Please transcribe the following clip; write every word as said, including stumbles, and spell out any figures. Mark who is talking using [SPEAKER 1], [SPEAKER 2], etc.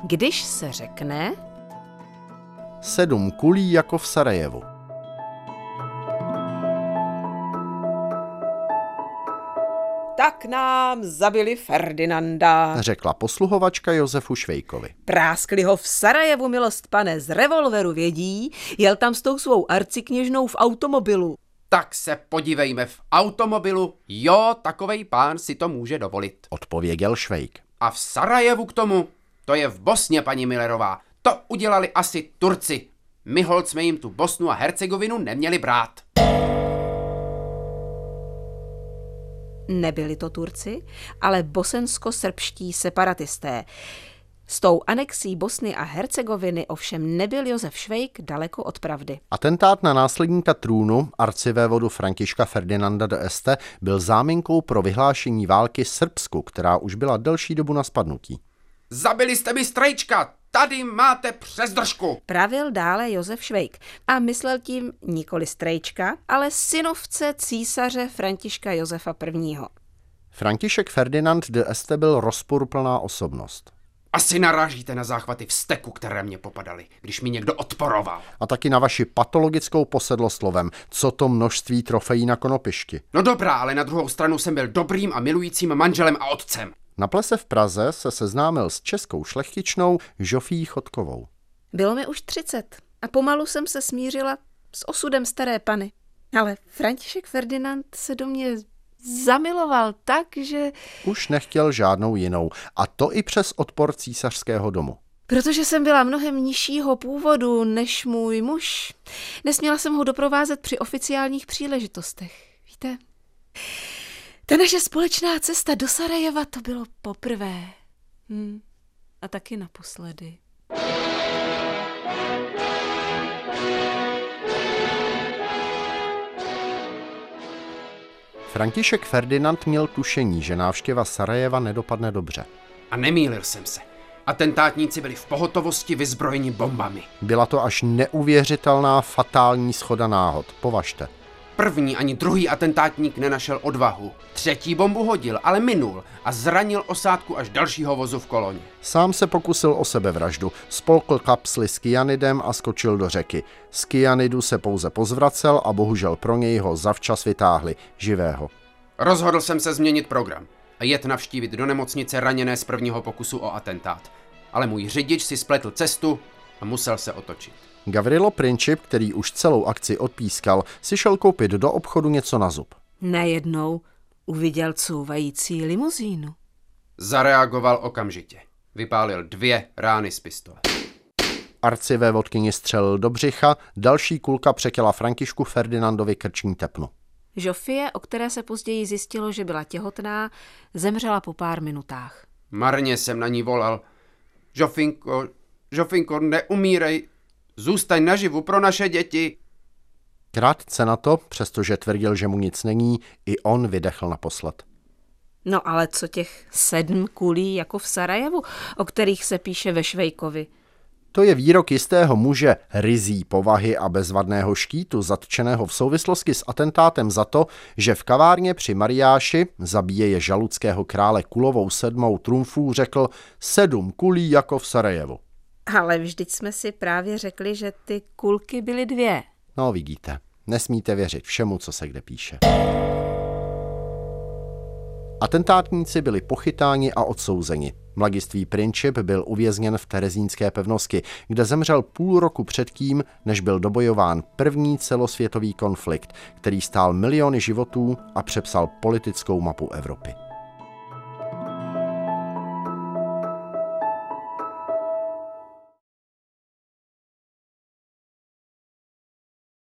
[SPEAKER 1] když se řekne
[SPEAKER 2] Sedm kulí jako v Sarajevu.
[SPEAKER 1] tak nám zabili Ferdinanda,
[SPEAKER 2] Řekla posluhovačka Josefu Švejkovi.
[SPEAKER 1] Práskli ho v Sarajevu, milost pane, z revolveru vědí, jel tam s tou svou arcikněžnou v automobilu.
[SPEAKER 3] Tak se podívejme v automobilu, jo, takovej pán si to může dovolit.
[SPEAKER 2] Odpověděl Švejk.
[SPEAKER 3] A v Sarajevu k tomu, to je v Bosně, paní Millerová, to udělali asi Turci. My holt jsme jim tu Bosnu a Hercegovinu neměli brát.
[SPEAKER 1] Nebyli to Turci, ale bosensko-srbští separatisté. S tou anexí Bosny a Hercegoviny ovšem nebyl Josef Švejk daleko od pravdy.
[SPEAKER 2] Atentát na následníka trůnu, arcivévodu Františka Ferdinanda de Este, byl záminkou pro vyhlášení války Srbsku, která už byla delší dobu na spadnutí.
[SPEAKER 3] Zabili jste mi strejčka, tady máte přes držku.
[SPEAKER 1] Pravil dále Josef Švejk a myslel tím nikoli strejčka, ale synovce císaře Františka Josefa prvního.
[SPEAKER 2] František Ferdinand de Este byl rozporuplná osobnost.
[SPEAKER 3] Asi narážíte na záchvaty vzteku, které mě popadaly, když mi někdo odporoval.
[SPEAKER 2] A taky na vaši patologickou posedlost slovem, co to množství trofejí na konopišti.
[SPEAKER 3] No dobrá, ale na druhou stranu jsem byl dobrým a milujícím manželem a otcem.
[SPEAKER 2] Na plese v Praze se seznámil s českou šlechtičnou Žofí Chodkovou.
[SPEAKER 1] Bylo mi už třicet a pomalu jsem se smířila s osudem staré pany. Ale František Ferdinand se do mě zamiloval tak, že...
[SPEAKER 2] Už nechtěl žádnou jinou, a to i přes odpor císařského domu.
[SPEAKER 1] Protože jsem byla mnohem nižšího původu než můj muž, nesměla jsem ho doprovázet při oficiálních příležitostech. Víte, ta naše společná cesta do Sarajeva, to bylo poprvé. Hm. A taky naposledy.
[SPEAKER 2] František Ferdinand měl tušení, že návštěva Sarajeva nedopadne dobře.
[SPEAKER 3] A nemýlil jsem se. Atentátníci byli v pohotovosti vyzbrojeni bombami.
[SPEAKER 2] Byla to až neuvěřitelná fatální shoda náhod. Považte.
[SPEAKER 3] První ani druhý atentátník nenašel odvahu. Třetí bombu hodil, ale minul a zranil osádku až dalšího vozu v koloně.
[SPEAKER 2] Sám se pokusil o sebevraždu, spolkl kapsly s kyanidem a skočil do řeky. Z kyanidu se pouze pozvracel a bohužel pro něj ho zavčas vytáhli, živého.
[SPEAKER 3] Rozhodl jsem se změnit program a jet navštívit do nemocnice raněné z prvního pokusu o atentát. Ale můj řidič si spletl cestu a musel se otočit.
[SPEAKER 2] Gavrilo Princip, který už celou akci odpískal, si šel koupit do obchodu něco na zub.
[SPEAKER 1] Najednou uviděl couvající limuzínu.
[SPEAKER 3] Zareagoval okamžitě. Vypálil dvě rány z pistole.
[SPEAKER 2] Arcivévodkyni střelil do břicha, další kulka přetěla Františku Ferdinandovi krční tepnu.
[SPEAKER 1] Žofie, o které se později zjistilo, že byla těhotná, zemřela po pár minutách.
[SPEAKER 3] Marně jsem na ní volal. Žofinko, Žofinko, neumírej, zůstaň naživu pro naše děti.
[SPEAKER 2] Krátce na to, přestože tvrdil, že mu nic není, i on vydechl naposled.
[SPEAKER 1] No ale co těch sedm kulí jako v Sarajevu, o kterých se píše ve Švejkovi?
[SPEAKER 2] To je výrok jistého muže ryzí povahy a bezvadného štítu, zatčeného v souvislosti s atentátem za to, že v kavárně při Mariáši, zabíjeje žaluckého krále kulovou sedmou trumfů, řekl sedm kulí jako v Sarajevu.
[SPEAKER 1] Ale vždyť jsme si právě řekli, že ty kulky byly dvě.
[SPEAKER 2] No vidíte, nesmíte věřit všemu, co se kde píše. Atentátníci byli pochytáni a odsouzeni. Mladiství Princip byl uvězněn v terezínské pevnosti, kde zemřel půl roku předtím, než byl dobojován první celosvětový konflikt, který stál miliony životů a přepsal politickou mapu Evropy.